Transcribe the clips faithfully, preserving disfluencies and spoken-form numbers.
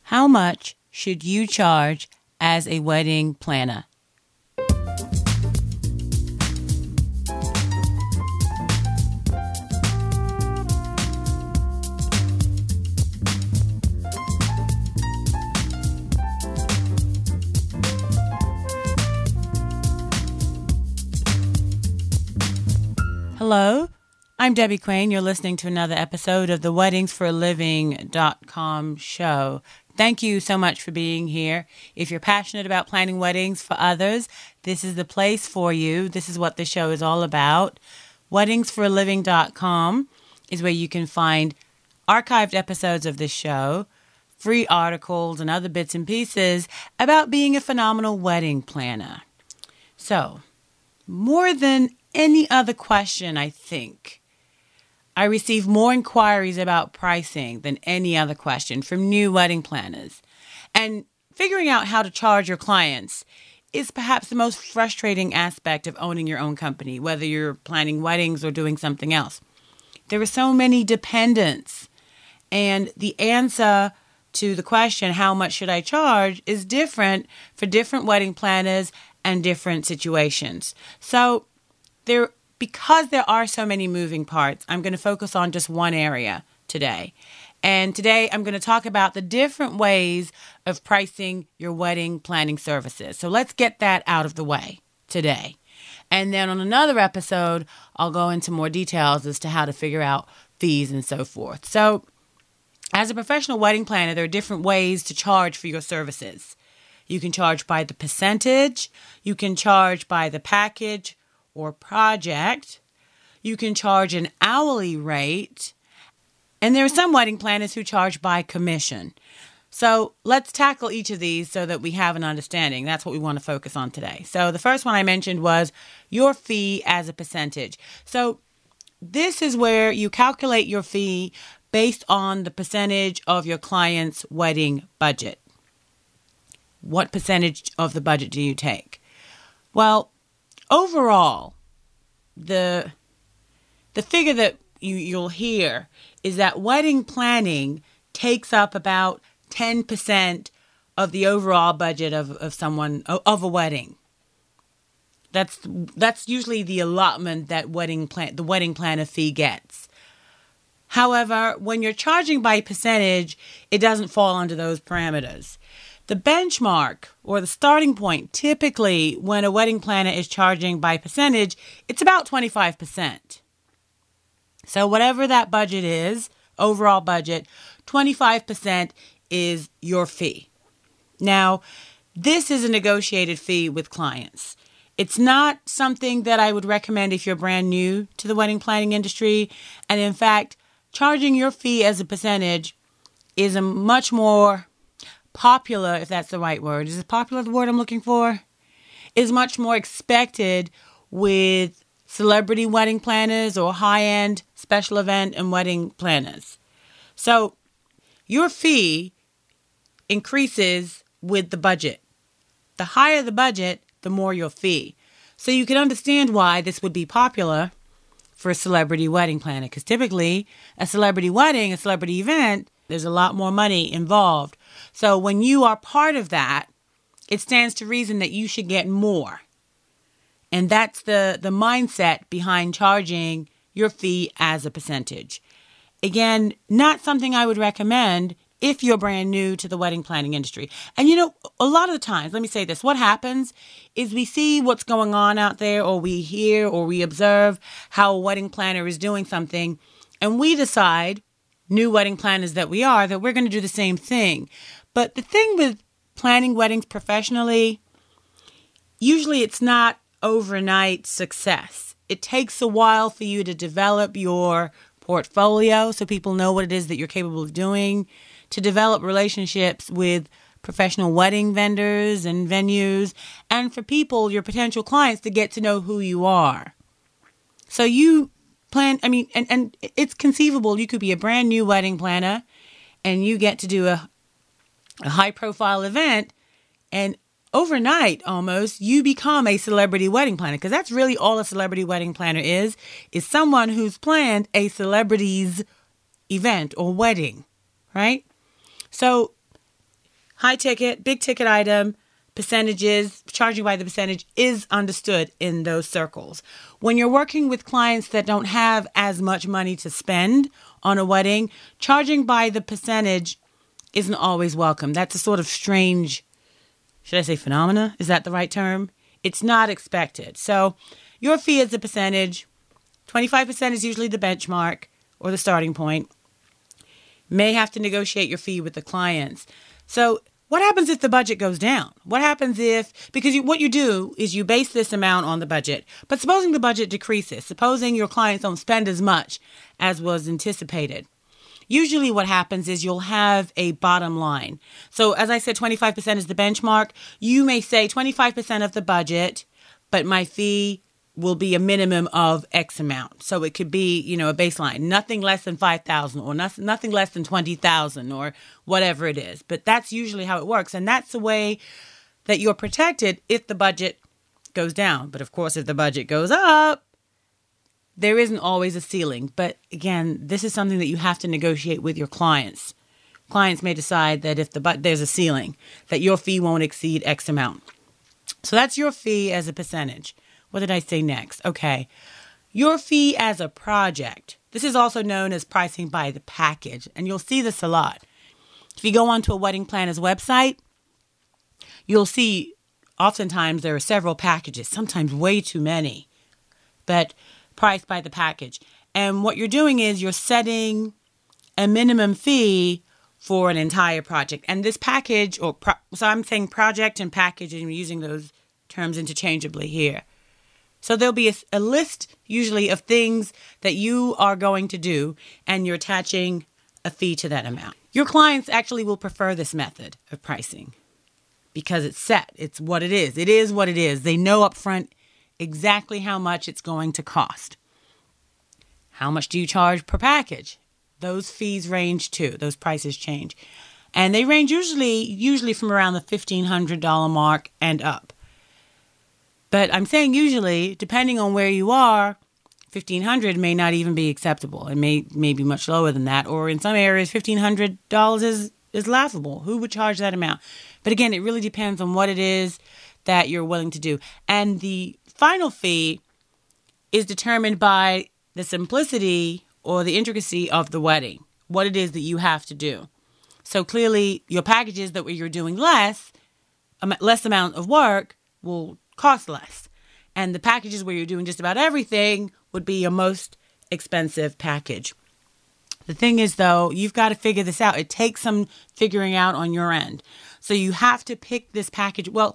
How much should you charge as a wedding planner? Hello, I'm Debbie Crane. You're listening to another episode of the weddings for a living dot com show. Thank you so much for being here. If you're passionate about planning weddings for others, this is the place for you. This is what the show is all about. weddings for a living dot com is where you can find archived episodes of this show, free articles, and other bits and pieces about being a phenomenal wedding planner. So, more than any other question, I think, I receive more inquiries about pricing than any other question from new wedding planners. And figuring out how to charge your clients is perhaps the most frustrating aspect of owning your own company, whether you're planning weddings or doing something else. There are so many dependents, and the answer to the question, how much should I charge, is different for different wedding planners and different situations. So there, because there are so many moving parts, I'm going to focus on just one area today. And today I'm going to talk about the different ways of pricing your wedding planning services. So let's get that out of the way today. And then on another episode, I'll go into more details as to how to figure out fees and so forth. So as a professional wedding planner, there are different ways to charge for your services. You can charge by the percentage. You can charge by the package or project. You can charge an hourly rate. And there are some wedding planners who charge by commission. So let's tackle each of these so that we have an understanding. That's what we want to focus on today. So the first one I mentioned was your fee as a percentage. So this is where you calculate your fee based on the percentage of your client's wedding budget. What percentage of the budget do you take? Well, overall, the the figure that you, you'll hear is that wedding planning takes up about ten percent of the overall budget of, of someone of a wedding. That's that's usually the allotment that wedding plan the wedding planner fee gets. However, when you're charging by percentage, it doesn't fall under those parameters. The benchmark or the starting point, typically when a wedding planner is charging by percentage, it's about twenty-five percent. So whatever that budget is, overall budget, twenty-five percent is your fee. Now, this is a negotiated fee with clients. It's not something that I would recommend if you're brand new to the wedding planning industry. And in fact, charging your fee as a percentage is a much more popular, if that's the right word. Is it popular the word I'm looking for? Is much more expected with celebrity wedding planners or high-end special event and wedding planners. So your fee increases with the budget. The higher the budget, the more your fee. So you can understand why this would be popular for a celebrity wedding planner, because typically a celebrity wedding, a celebrity event, there's a lot more money involved. So when you are part of that, it stands to reason that you should get more. And that's the, the mindset behind charging your fee as a percentage. Again, not something I would recommend if you're brand new to the wedding planning industry. And you know, a lot of the times, let me say this, what happens is we see what's going on out there, or we hear or we observe how a wedding planner is doing something, and we decide, new wedding planners that we are, that we're going to do the same thing. But the thing with planning weddings professionally, usually it's not overnight success. It takes a while for you to develop your portfolio so people know what it is that you're capable of doing, to develop relationships with professional wedding vendors and venues, and for people, your potential clients, to get to know who you are. So you plan, I mean, and, and it's conceivable you could be a brand new wedding planner and you get to do a, a high profile event, and overnight almost you become a celebrity wedding planner, because that's really all a celebrity wedding planner is, is someone who's planned a celebrity's event or wedding, right? So high ticket, big ticket item, percentages, charging by the percentage is understood in those circles. When you're working with clients that don't have as much money to spend on a wedding, charging by the percentage isn't always welcome. That's a sort of strange, should I say phenomena? Is that the right term? It's not expected. So your fee is a percentage. twenty-five percent is usually the benchmark or the starting point. May have to negotiate your fee with the clients. So what happens if the budget goes down? What happens if, because you, what you do is you base this amount on the budget, but supposing the budget decreases, supposing your clients don't spend as much as was anticipated, usually what happens is you'll have a bottom line. So as I said, twenty-five percent is the benchmark. You may say twenty-five percent of the budget, but my fee will be a minimum of X amount. So it could be, you know, a baseline, nothing less than five thousand or nothing, nothing less than twenty thousand or whatever it is. But that's usually how it works. And that's the way that you're protected if the budget goes down. But of course, if the budget goes up, there isn't always a ceiling. But again, this is something that you have to negotiate with your clients. Clients may decide that if the but there's a ceiling, that your fee won't exceed X amount. So that's your fee as a percentage. What did I say next? Okay. Your fee as a project. This is also known as pricing by the package, and you'll see this a lot. If you go onto a wedding planner's website, you'll see oftentimes there are several packages, sometimes way too many, but priced by the package. And what you're doing is you're setting a minimum fee for an entire project. And this package, or pro- so I'm saying project and package, and using those terms interchangeably here. So there'll be a, a list usually of things that you are going to do, and you're attaching a fee to that amount. Your clients actually will prefer this method of pricing because it's set. It's what it is. It is what it is. They know up front exactly how much it's going to cost. How much do you charge per package? Those fees range too. Those prices change. And they range usually usually from around the fifteen hundred dollars mark and up. But I'm saying usually, depending on where you are, fifteen hundred dollars may not even be acceptable. It may, may be much lower than that. Or in some areas, fifteen hundred dollars is, is laughable. Who would charge that amount? But again, it really depends on what it is that you're willing to do. And the final fee is determined by the simplicity or the intricacy of the wedding, what it is that you have to do. So clearly, your packages that where you're doing less, less amount of work will cost less. And the packages where you're doing just about everything would be your most expensive package. The thing is, though, you've got to figure this out. It takes some figuring out on your end. So you have to pick this package. Well,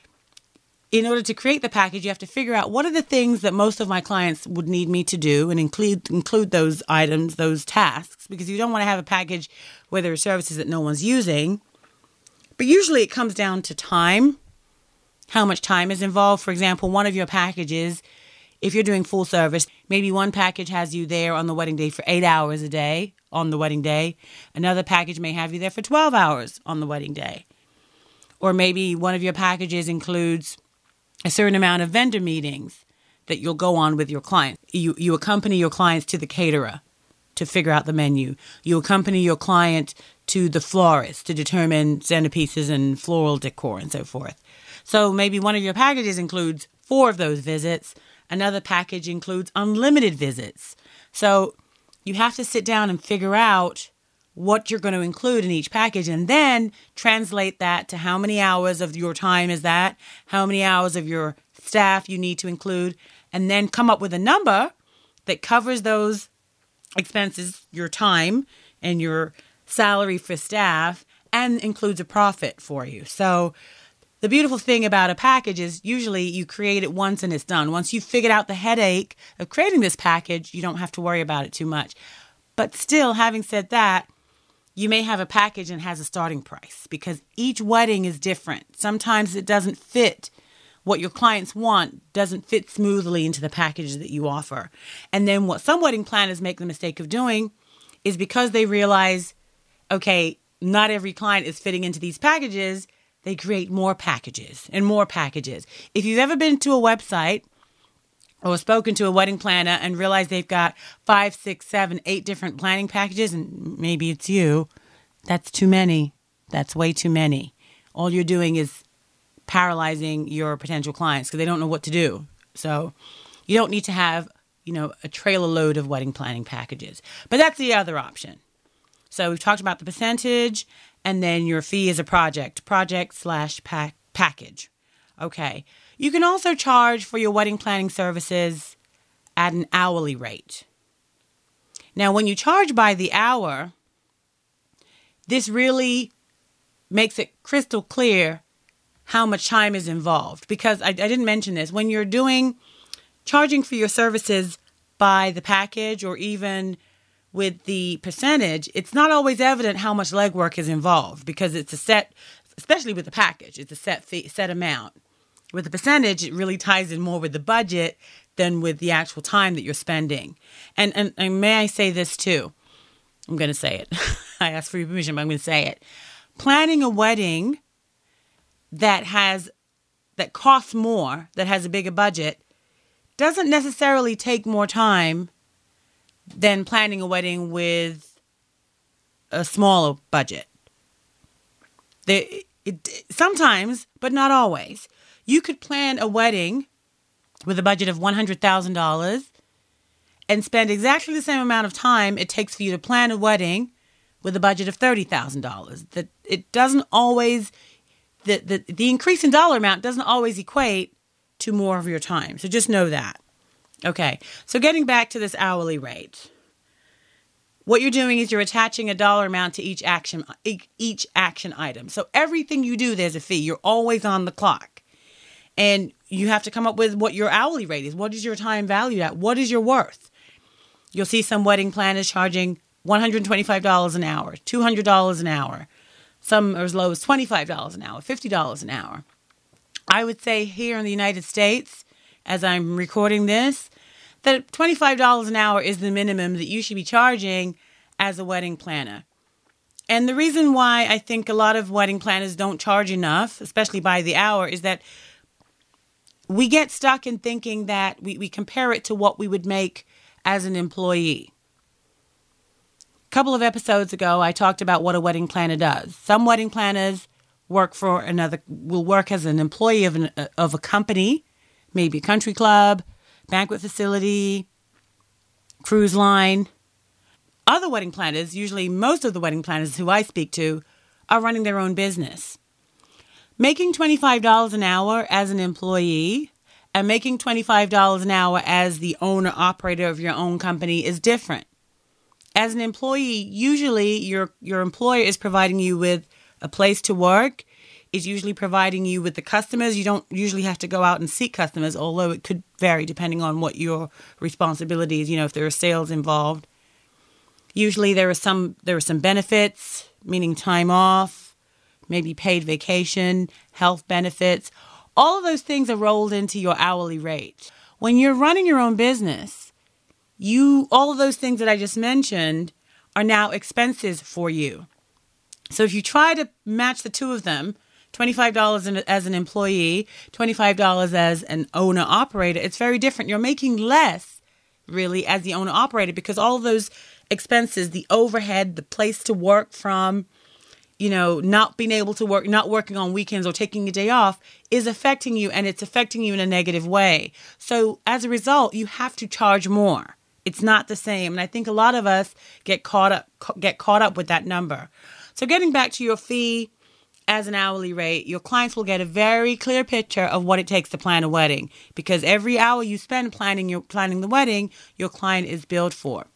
in order to create the package, you have to figure out what are the things that most of my clients would need me to do and include include those items, those tasks, because you don't want to have a package where there are services that no one's using. But usually it comes down to time, how much time is involved. For example, one of your packages, if you're doing full service, maybe one package has you there on the wedding day for eight hours a day on the wedding day. Another package may have you there for twelve hours on the wedding day. Or maybe one of your packages includes a certain amount of vendor meetings that you'll go on with your client. You you accompany your clients to the caterer to figure out the menu. You accompany your client to the florist to determine centerpieces and floral decor and so forth. So maybe one of your packages includes four of those visits. Another package includes unlimited visits. So you have to sit down and figure out what you're going to include in each package and then translate that to how many hours of your time is that, how many hours of your staff you need to include, and then come up with a number that covers those expenses, your time and your salary for staff, and includes a profit for you. So the beautiful thing about a package is usually you create it once and it's done. Once you've figured out the headache of creating this package, you don't have to worry about it too much. But still, having said that, you may have a package and has a starting price because each wedding is different. Sometimes it doesn't fit what your clients want, doesn't fit smoothly into the package that you offer. And then what some wedding planners make the mistake of doing is because they realize, okay, not every client is fitting into these packages, they create more packages and more packages. If you've ever been to a website or spoken to a wedding planner and realized they've got five, six, seven, eight different planning packages, and maybe it's you, that's too many. That's way too many. all you're doing is paralyzing your potential clients because they don't know what to do. So you don't need to have, you know, a trailer load of wedding planning packages. But that's the other option. So we've talked about the percentage, and then your fee is a project, project slash pack, package. Okay. You can also charge for your wedding planning services at an hourly rate. Now, when you charge by the hour, this really makes it crystal clear how much time is involved. Because I, I didn't mention this. When you're doing, charging for your services by the package or even with the percentage, it's not always evident how much legwork is involved because it's a set, especially with the package, it's a set fee, set amount. With the percentage, it really ties in more with the budget than with the actual time that you're spending. And, and, and may I say this too? I'm going to say it. I asked for your permission, but I'm going to say it. Planning a wedding that has, that costs more, that has a bigger budget, doesn't necessarily take more time than planning a wedding with a smaller budget. There, it, sometimes, but not always. You could plan a wedding with a budget of one hundred thousand dollars and spend exactly the same amount of time it takes for you to plan a wedding with a budget of thirty thousand dollars. That it doesn't always, the, the, the increase in dollar amount doesn't always equate to more of your time. So just know that. Okay, so getting back to this hourly rate. What you're doing is you're attaching a dollar amount to each action, each action item. So everything you do, there's a fee. You're always on the clock. And you have to come up with what your hourly rate is. What is your time valued at? What is your worth? You'll see some wedding planners charging one hundred twenty-five dollars an hour, two hundred dollars an hour. Some are as low as twenty-five dollars an hour, fifty dollars an hour. I would say here in the United States, as I'm recording this, that twenty-five dollars an hour is the minimum that you should be charging as a wedding planner. And the reason why I think a lot of wedding planners don't charge enough, especially by the hour, is that we get stuck in thinking that we, we compare it to what we would make as an employee. A couple of episodes ago, I talked about what a wedding planner does. Some wedding planners work for another, will work as an employee of, an, of a company, maybe a country club, banquet facility, cruise line. Other wedding planners, usually most of the wedding planners who I speak to, are running their own business. Making twenty-five dollars an hour as an employee and making twenty-five dollars an hour as the owner-operator of your own company is different. As an employee, usually your, your employer is providing you with a place to work, is usually providing you with the customers. You don't usually have to go out and seek customers, although it could vary depending on what your responsibility is, you know, if there are sales involved. Usually there are some there are some benefits, meaning time off, maybe paid vacation, health benefits. All of those things are rolled into your hourly rate. When you're running your own business, you all of those things that I just mentioned are now expenses for you. So if you try to match the two of them, twenty-five dollars as an employee, twenty-five dollars as an owner-operator, it's very different. You're making less, really, as the owner-operator because all of those expenses, the overhead, the place to work from, you know, not being able to work, not working on weekends or taking a day off is affecting you, and it's affecting you in a negative way. So as a result, you have to charge more. It's not the same. And I think a lot of us get caught up, get caught up with that number. So getting back to your fee as an hourly rate, your clients will get a very clear picture of what it takes to plan a wedding because every hour you spend planning your planning the wedding, your client is billed for.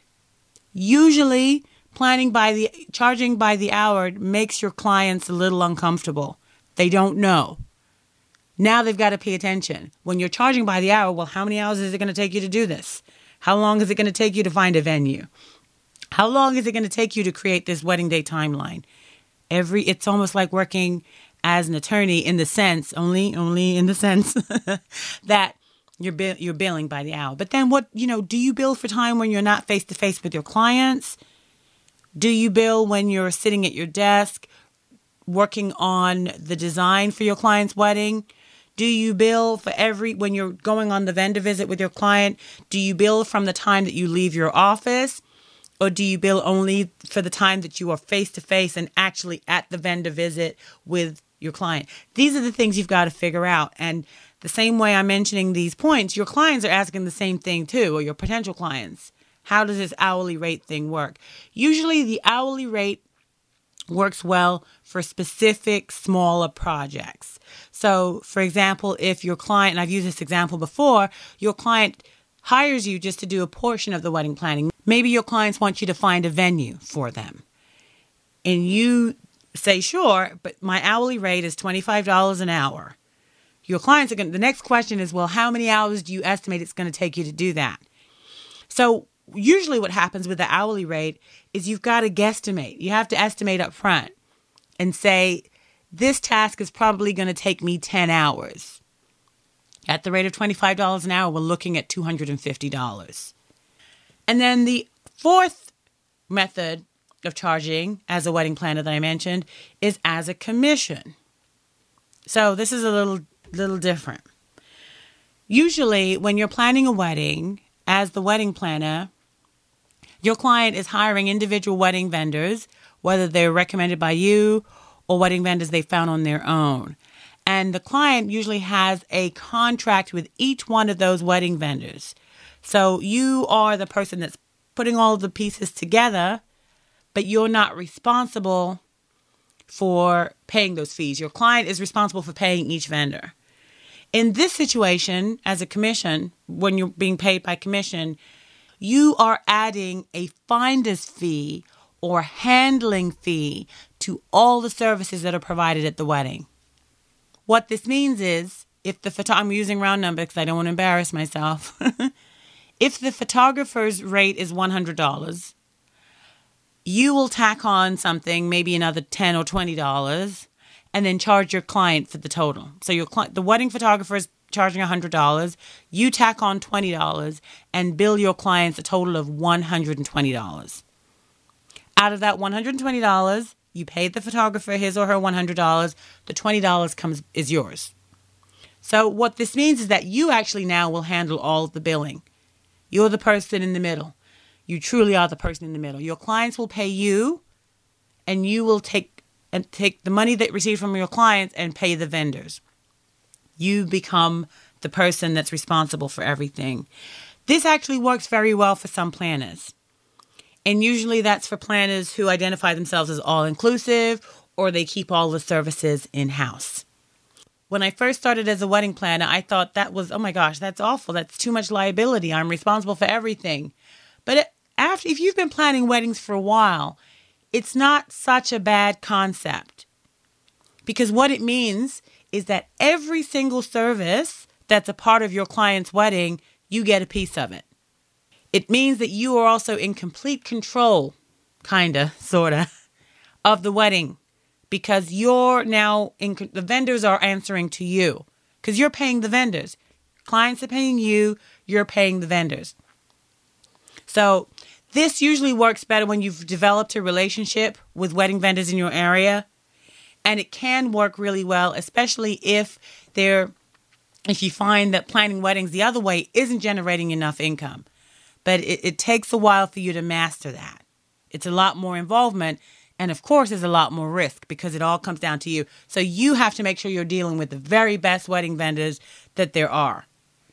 Usually, planning by the charging by the hour makes your clients a little uncomfortable. They don't know. Now they've got to pay attention. When you're charging by the hour, well, how many hours is it going to take you to do this? How long is it going to take you to find a venue? How long is it going to take you to create this wedding day timeline? Every it's almost like working as an attorney in the sense, only only in the sense that You're bill- you're billing by the hour. But then what, you know, do you bill for time when you're not face-to-face with your clients? Do you bill when you're sitting at your desk working on the design for your client's wedding? Do you bill for every, when you're going on the vendor visit with your client, do you bill from the time that you leave your office? Or do you bill only for the time that you are face-to-face and actually at the vendor visit with your client. These are the things you've got to figure out. And the same way I'm mentioning these points, your clients are asking the same thing too, or your potential clients. How does this hourly rate thing work? Usually the hourly rate works well for specific smaller projects. So, for example, if your client, and I've used this example before, your client hires you just to do a portion of the wedding planning. Maybe your clients want you to find a venue for them. And you say, sure, but my hourly rate is twenty-five dollars an hour. Your clients are going to, the next question is, well, how many hours do you estimate it's going to take you to do that? So usually what happens with the hourly rate is you've got to guesstimate. You have to estimate up front and say, this task is probably going to take me ten hours. At the rate of twenty-five dollars an hour, we're looking at two hundred fifty dollars. And then the fourth method of charging as a wedding planner that I mentioned is as a commission. So this is a little little different. Usually when you're planning a wedding as the wedding planner, your client is hiring individual wedding vendors, whether they're recommended by you or wedding vendors they found on their own. And the client usually has a contract with each one of those wedding vendors. So you are the person that's putting all of the pieces together, but you're not responsible for paying those fees. Your client is responsible for paying each vendor. In this situation, as a commission, when you're being paid by commission, you are adding a finder's fee or handling fee to all the services that are provided at the wedding. What this means is, if the photo, I'm using round number because I don't want to embarrass myself. If the photographer's rate is one hundred dollars, you will tack on something, maybe another ten dollars or twenty dollars, and then charge your client for the total. So your cli- the wedding photographer is charging one hundred dollars, you tack on twenty dollars, and bill your clients a total of one hundred twenty dollars. Out of that one hundred twenty dollars, you paid the photographer his or her one hundred dollars, the twenty dollars comes is yours. So what this means is that you actually now will handle all of the billing. You're the person in the middle. You truly are the person in the middle. Your clients will pay you, and you will take and take the money that you receive from your clients and pay the vendors. You become the person that's responsible for everything. This actually works very well for some planners. And usually that's for planners who identify themselves as all-inclusive, or they keep all the services in-house. When I first started as a wedding planner, I thought that was, oh my gosh, that's awful. That's too much liability. I'm responsible for everything. But after, if you've been planning weddings for a while, it's not such a bad concept. Because what it means is that every single service that's a part of your client's wedding, you get a piece of it. It means that you are also in complete control, kinda, sorta, of the wedding. Because you're now, in the vendors are answering to you. Because you're paying the vendors. Clients are paying you, you're paying the vendors. So this usually works better when you've developed a relationship with wedding vendors in your area. And it can work really well, especially if they're, if you find that planning weddings the other way isn't generating enough income. But it, it takes a while for you to master that. It's a lot more involvement. And of course, there's a lot more risk because it all comes down to you. So you have to make sure you're dealing with the very best wedding vendors that there are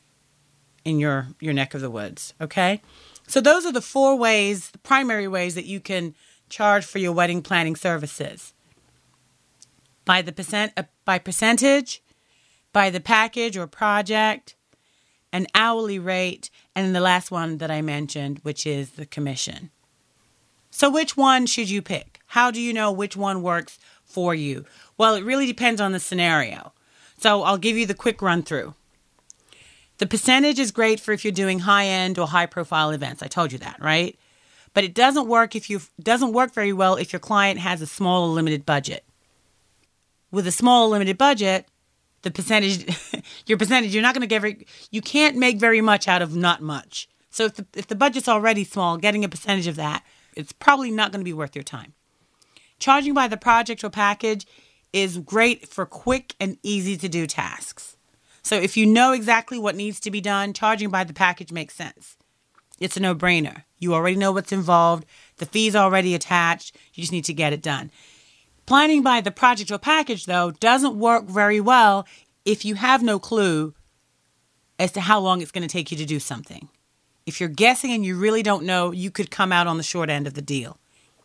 in your, your neck of the woods. Okay? So those are the four ways, the primary ways that you can charge for your wedding planning services. By the percent, uh, by percentage, by the package or project, an hourly rate, and then the last one that I mentioned, which is the commission. So which one should you pick? How do you know which one works for you? Well, it really depends on the scenario. So I'll give you the quick run through. The percentage is great for if you're doing high-end or high-profile events. I told you that, right? But it doesn't work if you doesn't work very well if your client has a small or limited budget. With a small limited budget, the percentage, your percentage, you're not going to get very, you can't make very much out of not much. So if the, if the budget's already small, getting a percentage of that, it's probably not going to be worth your time. Charging by the project or package is great for quick and easy to do tasks. So if you know exactly what needs to be done, charging by the package makes sense. It's a no-brainer. You already know what's involved. The fee's already attached. You just need to get it done. Planning by the project or package, though, doesn't work very well if you have no clue as to how long it's going to take you to do something. If you're guessing and you really don't know, you could come out on the short end of the deal.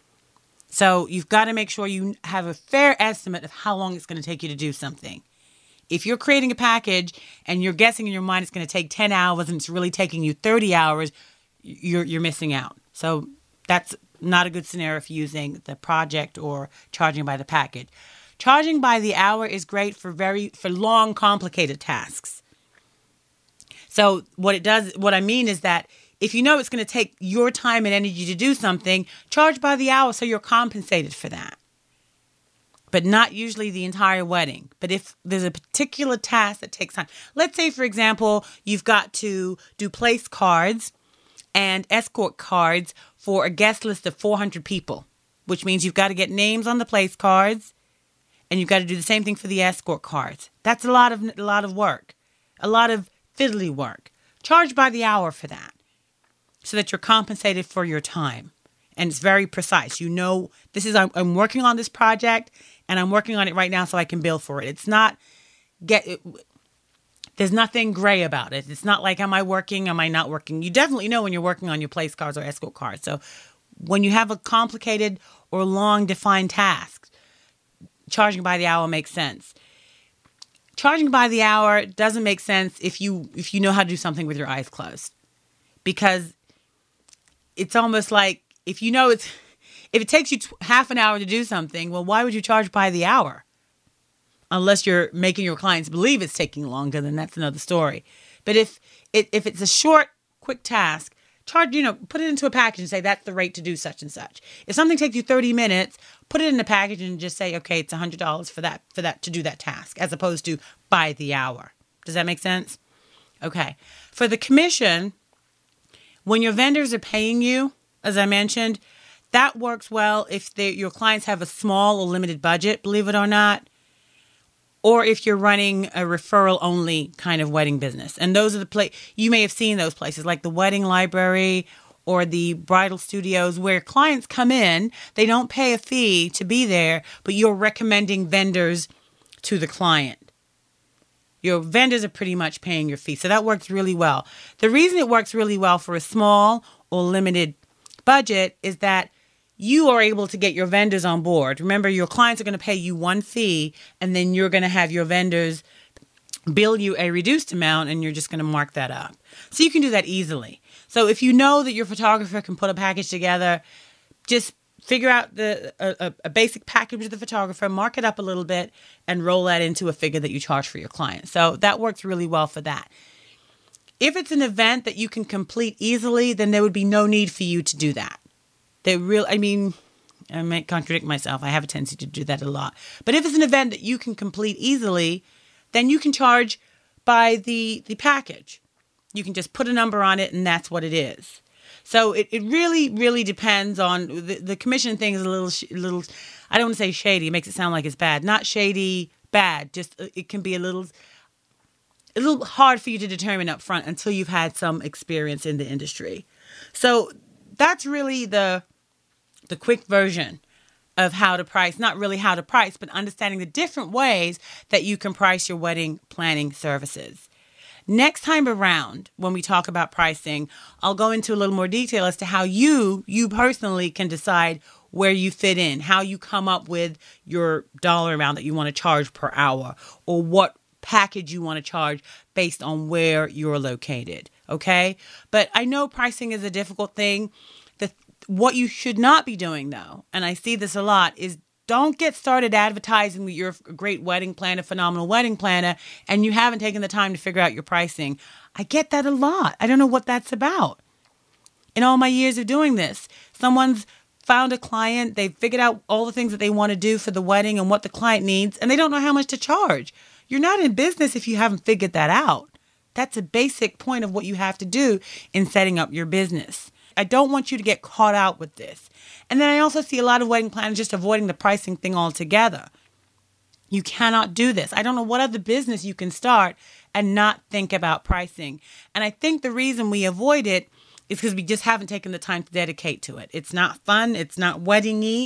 So you've got to make sure you have a fair estimate of how long it's going to take you to do something. If you're creating a package and you're guessing in your mind it's going to take ten hours and it's really taking you thirty hours, you're you're missing out. So that's not a good scenario for using the project or charging by the package. Charging by the hour is great for very for long, complicated tasks. So what it does, what I mean is that if you know it's going to take your time and energy to do something, charge by the hour so you're compensated for that. But not usually the entire wedding. But if there's a particular task that takes time, let's say, for example, you've got to do place cards and escort cards for a guest list of four hundred people, which means you've got to get names on the place cards and you've got to do the same thing for the escort cards. That's a lot of a lot of work, a lot of fiddly work. Charge by the hour for that so that you're compensated for your time. And it's very precise. You know, this is, I'm, I'm working on this project and I'm working on it right now so I can bill for it. It's not, get. It, there's nothing gray about it. It's not like, am I working? Am I not working? You definitely know when you're working on your place cards or escort cards. So when you have a complicated or long defined task, charging by the hour makes sense. Charging by the hour doesn't make sense if you if you know how to do something with your eyes closed. Because it's almost like, if you know it's, if it takes you t- half an hour to do something, well, why would you charge by the hour? Unless you're making your clients believe it's taking longer, then that's another story. But if it, if it's a short, quick task, charge, you know, put it into a package and say that's the rate to do such and such. If something takes you thirty minutes, put it in a package and just say, okay, it's one hundred dollars for that, for that to do that task, as opposed to by the hour. Does that make sense? Okay. For the commission, when your vendors are paying you, as I mentioned, that works well if they, your clients have a small or limited budget, believe it or not, or if you're running a referral-only kind of wedding business. And those are the places, you may have seen those places, like the Wedding Library or the bridal studios, where clients come in, they don't pay a fee to be there, but you're recommending vendors to the client. Your vendors are pretty much paying your fee. So that works really well. The reason it works really well for a small or limited budget is that you are able to get your vendors on board. Remember, your clients are going to pay you one fee, and then you're going to have your vendors bill you a reduced amount, and you're just going to mark that up. So you can do that easily. So if you know that your photographer can put a package together, just figure out the a, a basic package with the photographer, mark it up a little bit, and roll that into a figure that you charge for your client. So that works really well for that. If it's an event that you can complete easily, then there would be no need for you to do that. They real, I mean, I might contradict myself. I have a tendency to do that a lot. But if it's an event that you can complete easily, then you can charge by the, the package. You can just put a number on it, and that's what it is. So it, it really, really depends on, the, the commission thing is a little, a little, I don't want to say shady. It makes it sound like it's bad. Not shady, bad. Just it can be a little, a little hard for you to determine up front until you've had some experience in the industry. So that's really the the quick version of how to price. Not really how to price, but understanding the different ways that you can price your wedding planning services. Next time around, when we talk about pricing, I'll go into a little more detail as to how you, you personally can decide where you fit in, how you come up with your dollar amount that you want to charge per hour, or what package you want to charge based on where you're located. Okay? But I know pricing is a difficult thing. The, what you should not be doing, though, and I see this a lot, is don't get started advertising that you're a great wedding planner, phenomenal wedding planner, and you haven't taken the time to figure out your pricing. I get that a lot. I don't know what that's about. In all my years of doing this, someone's found a client, they've figured out all the things that they want to do for the wedding and what the client needs, and they don't know how much to charge. You're not in business if you haven't figured that out. That's a basic point of what you have to do in setting up your business. I don't want you to get caught out with this. And then I also see a lot of wedding planners just avoiding the pricing thing altogether. You cannot do this. I don't know what other business you can start and not think about pricing. And I think the reason we avoid it is because we just haven't taken the time to dedicate to it. It's not fun. It's not wedding-y.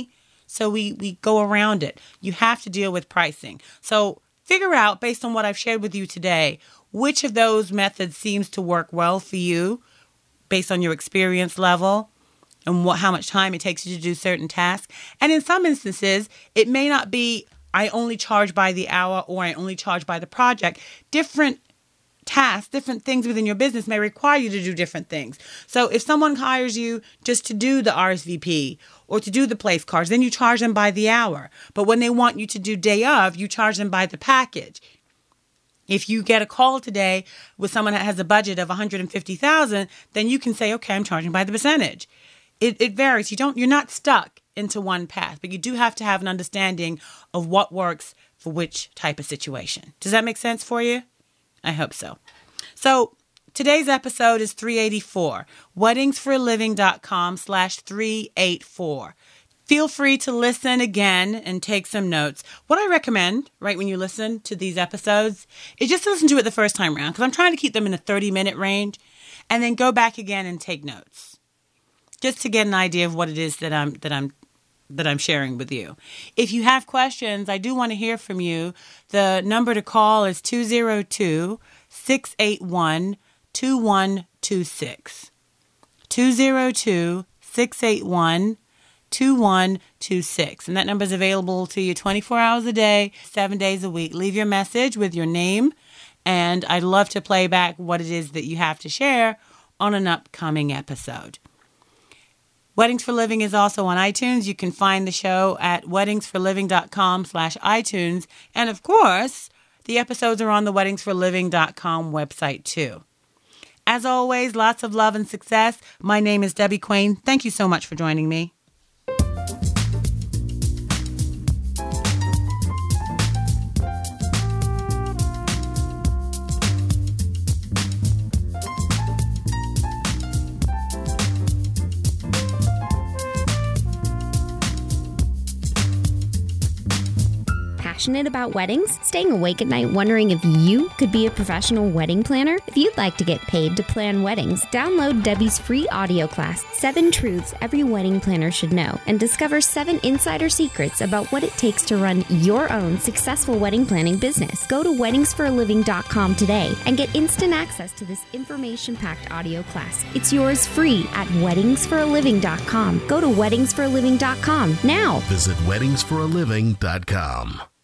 so we, we go around it. You have to deal with pricing. So figure out, based on what I've shared with you today, which of those methods seems to work well for you based on your experience level and what, how much time it takes you to do certain tasks. And in some instances, it may not be I only charge by the hour or I only charge by the project. Different tasks, different things within your business may require you to do different things. So if someone hires you just to do the R S V P or to do the place cards, then you charge them by the hour. But when they want you to do day of, you charge them by the package. If you get a call today with someone that has a budget of one hundred fifty thousand dollars, then you can say, okay, I'm charging by the percentage. It, it varies. You don't, you're not stuck into one path, but you do have to have an understanding of what works for which type of situation. Does that make sense for you? I hope so. So today's episode is three eighty-four, weddingsforaliving.com slash 384. Feel free to listen again and take some notes. What I recommend, right, when you listen to these episodes, is just listen to it the first time around, because I'm trying to keep them in a thirty-minute range, and then go back again and take notes, just to get an idea of what it is that I'm that I'm that I'm sharing with you. If you have questions, I do want to hear from you. The number to call is two oh two, six eight one, two one two six. two oh two, six eight one, two one two six. And that number is available to you twenty-four hours a day, seven days a week. Leave your message with your name, and I'd love to play back what it is that you have to share on an upcoming episode. Weddings for Living is also on iTunes. You can find the show at weddingsforliving.com slash iTunes. And of course, the episodes are on the weddings for living dot com website too. As always, lots of love and success. My name is Debbie Quain. Thank you so much for joining me. Passionate about weddings? Staying awake at night wondering if you could be a professional wedding planner? If you'd like to get paid to plan weddings, download Debbie's free audio class, Seven Truths Every Wedding Planner Should Know, and discover seven insider secrets about what it takes to run your own successful wedding planning business. Go to weddings for a living dot com today and get instant access to this information-packed audio class. It's yours free at weddings for a living dot com. Go to weddings for a living dot com now. Visit weddings for a living dot com.